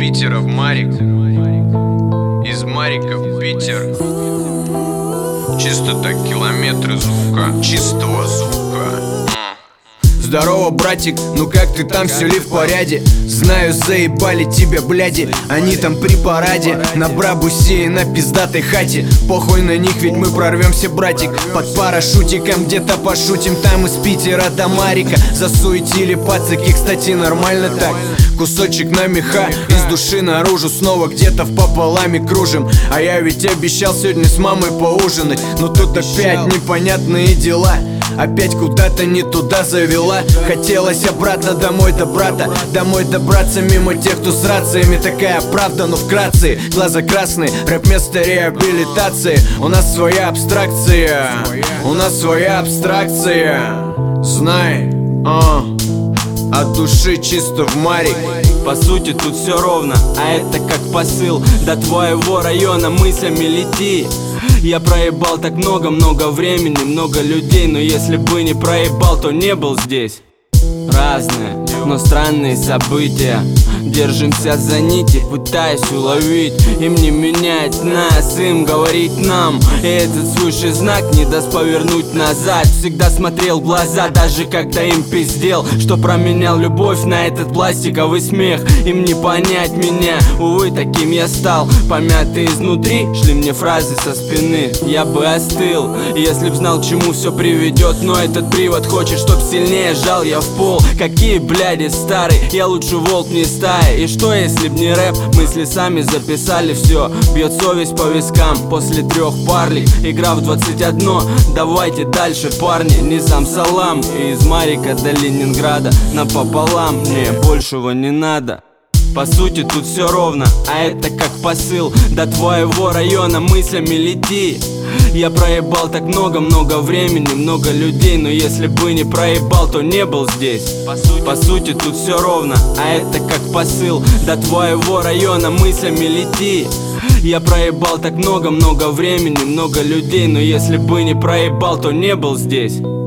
Питера в Марик, из Марика в Питер. Чисто так километры звука, чистого звука. Здорово, братик, ну как ты там, все ли в порядке? Знаю, заебали тебя, бляди, они там при параде на Брабусе и на пиздатой хате. Похуй на них, ведь мы прорвемся, братик. Под парашютиком где-то пошутим, там из Питера до Марика. Засуетили пацаки, кстати, нормально так. Кусочек на меха, из души наружу, снова где-то в пополаме кружим. А я ведь обещал сегодня с мамой поужинать, но тут опять непонятные дела. Опять куда-то не туда завела. Хотелось обратно домой до брата, домой добраться мимо тех, кто с рациями. Такая правда, но вкратце. Глаза красные, рэп вместо реабилитации. У нас своя абстракция, у нас своя абстракция. Знай, от души чисто в Марик. По сути тут все ровно, а это как посыл. До твоего района мыслями лети. Я проебал так много времени, много людей. Но если бы не проебал, то не был здесь. Разные, но странные события. Держимся за нити, пытаясь уловить. Им не менять нас, им говорить нам. И этот свыше знак не даст повернуть назад. Всегда смотрел в глаза, даже когда им пиздел, что променял любовь на этот пластиковый смех. Им не понять меня, увы, таким я стал. Помятый изнутри, шли мне фразы со спины. Я бы остыл, если б знал, к чему все приведет. Но этот привод хочет, чтоб сильнее жал я в пол. Какие бляди старый, я лучше волк не стая. И что если б не рэп, мысли сами записали все. Бьет совесть по вискам после 3 парлей. Игра в 21, давайте дальше, парни. Низам салам, и из Марика до Ленинграда напополам, мне большего не надо. По сути тут все ровно, а это как посыл. До твоего района мыслями лети. Я проебал так много времени, много людей. Но если бы не проебал, то не был здесь. По сути тут все ровно, а это как посыл. До твоего района мыслями лети. Я проебал так много времени, много людей. Но если бы не проебал, то не был здесь.